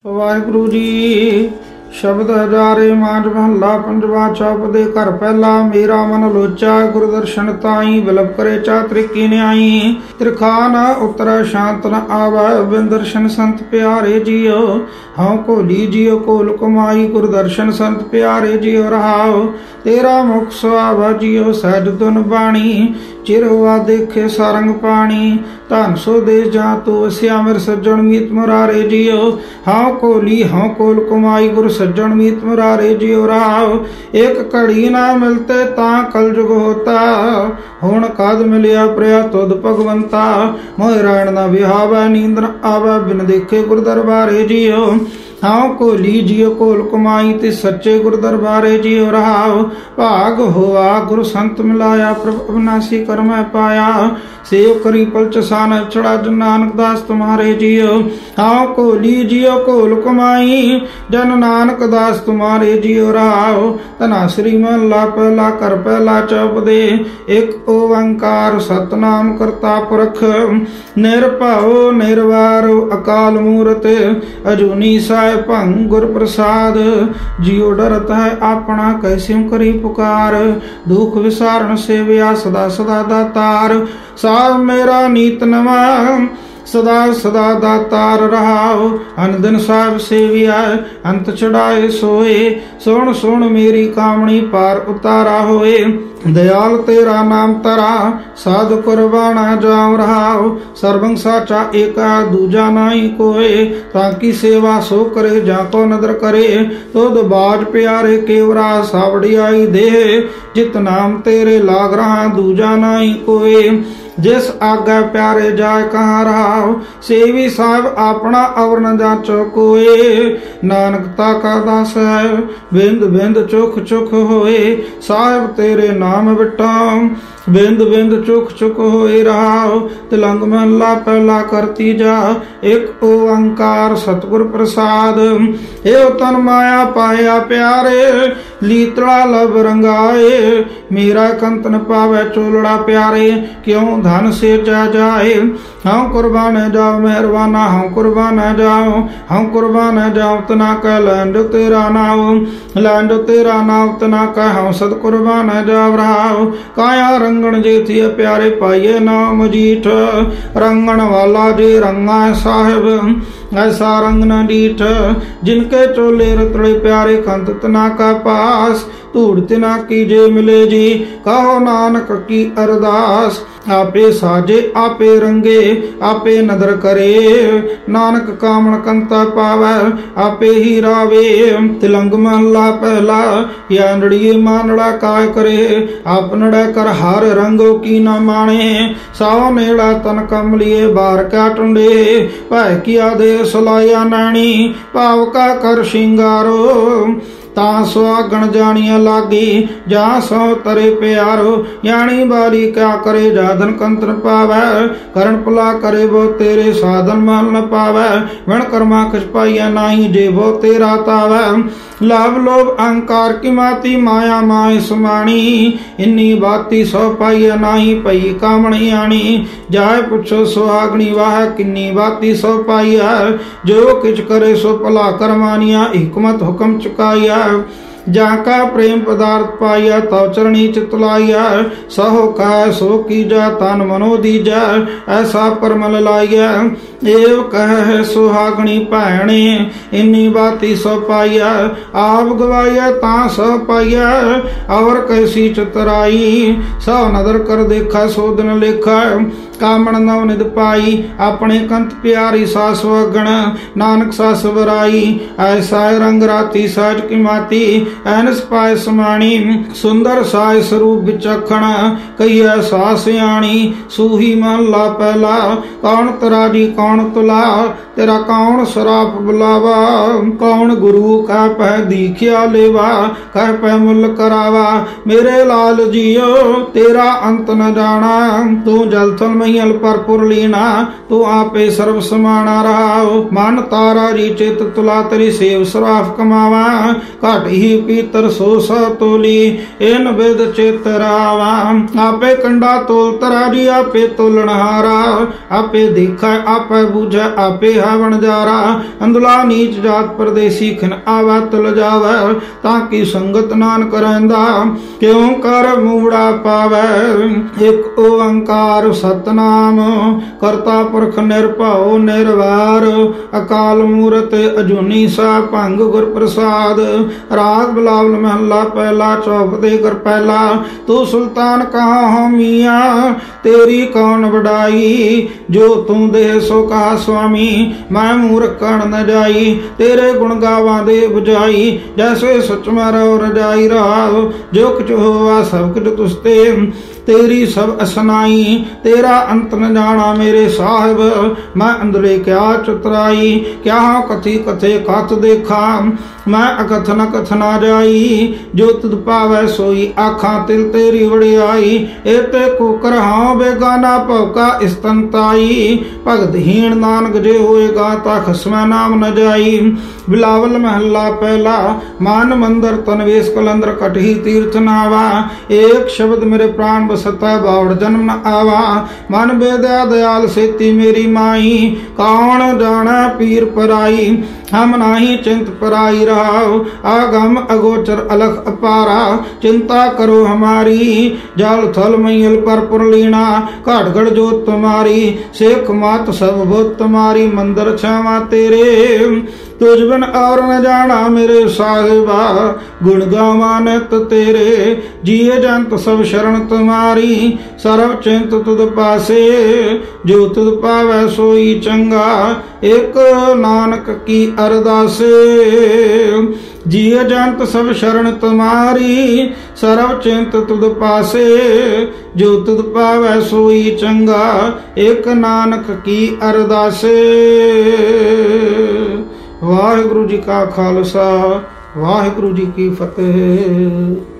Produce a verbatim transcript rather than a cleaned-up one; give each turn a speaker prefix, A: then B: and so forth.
A: वाहिगुरु जी। शब्द हजारे मांझ महला पंजवा चौपदे घर पहला। मेरा मन लोचा गुरु दर्शन ताई, विलप करे चा त्रिकी न्याई। त्रिखान उतरा शांत न आवा, बिन दर्शन संत प्यारे जियो। हाँ कोली जियो कोल कमाई, गुरु दर्शन संत प्यारे जियो रहाओ। तेरा मुख सुहावा जियो सहज धुन बाणी, चिरवा देखे सारंग पानी। धन सो देश जा तू वसिया, मेरे सज्जन मीत मुरारे जियो। हाँ कोली हाँ कोल कमाई, गुरु सज्जन मीत मुरारे जियो राव। एक घड़ी ना मिलते ता कल जुग होता, हुण कद मिलिया प्रिया तुद भगवंता। मोह रैन ना विहावै, नींद न आवे, बिन देखे गुरु दरबारे जियो। हाँ कोली जियो कोल कमाई, ते सच्चे गुरु दरबारे जियो रहाओ। भाग होआ गुरु संत मिलाया, प्रभु अविनाशी कर मैं पाया। सेव करी पलच सान छड़ा, जन नानक दास तुम्हारे जियो। हाँ कोली जियो कोल कमाई, जन नानक दास तुम्हारे जियो रहाओ। तना श्री महला पहला कर पहला चौपदे। एक ओंकार सतनाम करता पुरख, निरभव निर्वार अकाल मूरत। अजूनी साय भंग गुर प्रसाद, जियो डरत है अपना कैसे करी पुकार। दुख विसारण सेविया सदा सदा दातार, साब मेरा नीत नवा सदा सदा दातार रहाओ। अन दिन साहब सेविया अंत चढ़ाए सोए, सुन सुन मेरी कामणी पार उतारा होए। दयाल तेरा नाम तरा, साधु कुर्बाना जाम रहाओ। सर्वंग साचा एका दूजा नाई कोय, ताकि सेवा सो करे जाको नदर करे। तुद बाज प्यारे केवरा सावड़ी आई दे, जित नाम तेरे लाग रहा दूजा नाई कोय। जिस आज्ञा प्यारे जाय कहाँ रहाओ, सेवी साहब अपना अवर न जाचो कोय। नानक ताका दास है बिंद बिंद चुख चुख होए, साहब तेरे नाम बिटाम बिंद बिंद चुख चुख होए रहाओ। तिलंग महला पहला करती जा। एक ओंकार सतगुर प्रसाद, हे तन माया पाया प्यारे, लीतड़ा लब रंगाए। मेरा कंत न पावे चोलड़ा प्यारे, क्यों धन से जा जाए। हम कुर्बान जाओ मेहरबाना, हम कुर्बान जाओ, हम कुर्बान जाओ। तना कह लैंडो तेरा नाव, लैंडो तेरा नाव तना कह हम सद कुर्बान जाओ रहाओ। काया रंगण जे थी प्यारे पाइये नाम जीठ, रंगण वाला जे रंगा साहिब ऐसा रंग न डीठ। जिनके चोले रतड़े प्यारे कंत तना का पास, धूड़ तिना की जे मिले जी, कहो नानक की अरदास। आपे साजे आपे रंगे आपे नदर करे, नानक कामण कंता पावै आपे ही रावे। तिलंग महला पहला, यानड़िए मानड़ा काय करे, आपनड़ा कर हार रंगो की न माने। साव नेड़ा तन कमलिए बार का टुंडे, भय किया दे सलाया नैनी, भाव का कर शिंगारो। ता सुहागण जानिया लागी, जा सौ तरे प्यारो। यानी बारी क्या करे जाधन कंत्र पावै, करण पला करे वो तेरे साधन मान न पावै। वण कर्मा कछ पाइया नाही, जे वो तेरा तावै। लाभ लोभ अहंकार की माती, माया माय समाणी। इन्नी बाती सौ पाइया नाही, पई कामणी आणी। जाय पुछो सुहागणी वाह, किन्नी बाती सौ पाइया। जो किछ करे सो भला करमानिया, हिकमत हुक्म चुकाइया। जाका प्रेम पदार्थ पाइया, तव चरणी चितलाइया। सहो कह सो कीजा, तन मनो दीजा, ऐसा परमल लाइया। एव कह सुहागणी भैणे, इन्नी बाती सो पाइया। आप गवाइया ता सो पाइया, और कैसी चतराई। सौ नदर कर देखा सो दिन लेखा, कामण नव निद पाई। अपने कंत प्यारी सास वगण, नानक सास बराई। ऐसा रंग राती साज की माती, ऐनस पाए समाणी। सुंदर साय स्वरूप विचक्षण, कई ऐसा सियाणी। सूही महला पहला, कौन तराजी कौन तुला, तेरा कौन सराप बुलावा। कौन गुरु कह पह दीखिया लेवा, कह पह मुल करावा। मेरे लाल जियो तेरा अंत न जाना, तू जल थल महियल पर पुरलीना। तू आपे सर्व समाना रहाओ। मन तारा जी चित तुला, तेरी सेव सराफ कमावा। घट ही पीतर सो सा तोली इन विद चित रावा आपे कंडा तोल तराजी आपे तोलनहारा आपे देखा आपे बूझे आपे हवन जारा अंधला नीच जात परदेसी खिन आवा तुल जावे ताकि संगत नानक रहिंदा क्यों कर मूड़ा पावे एक ओंकार सतनाम करता पुरख निरभव निर्वार अकाल मूरत अजूनी सा भंग गुर प्रसाद राग बिलावल महला पहला चौपदे कर पहला तू सुल्तान कहाँ हो मियाँ तेरी कौन वडाई जो तू दे सो कहा स्वामी मैं मूर्ख कण न जाई तेरे गुण गावा दे बुझाई जैसे सच में रो रजाई रहा जो कुछ हुआ सब कुछ तुस्ते तेरी सब असनाई तेरा अंत न जाना मेरे साहिब मैं अंदरे क्या चतराई क्या कथी कथे कथ देखा मैं अकथ न कथ ना जाई जो तुद पावै सोई आखा तिल तेरी वड़ियाई एते कुकर हाँ बेगाना भौका स्तंताई भगत हीण नानक जे होएगा ता खसमै नाम न जाई बिलावल महला पहला मान मंदर तनवेश कलंदर कटही तीर्थ नावा एक शब्द मेरे प्राण बसता बावड़ जन्म न आवा मन बेदया दयाल सेती मेरी माई कौन जाना पीर पराई हम नाही चिंत पराई रहाओ आगम अगोचर अलख अपारा चिंता करो हमारी जल थल मैयल पर पुरलीना घाटगढ़ जो तुम्हारी शेख मात सब भूत तुम्हारी मंदिर क्षमा तेरे तुझ बिन और न जाना मेरे साहिबा गुण गावानत तेरे जिये जंत सब शरण तुम्हारी सर्व चिंत तुद पासे जो तुद पावै सोई चंगा एक नानक की अरदासे जिये जंत सब शरण तुम्हारी सर्व चिंत तुद पासे जो तुद पावै सोई चंगा एक नानक की अरदासे। वाहिगुरु जी का खालसा वाहिगुरु जी की फतेह।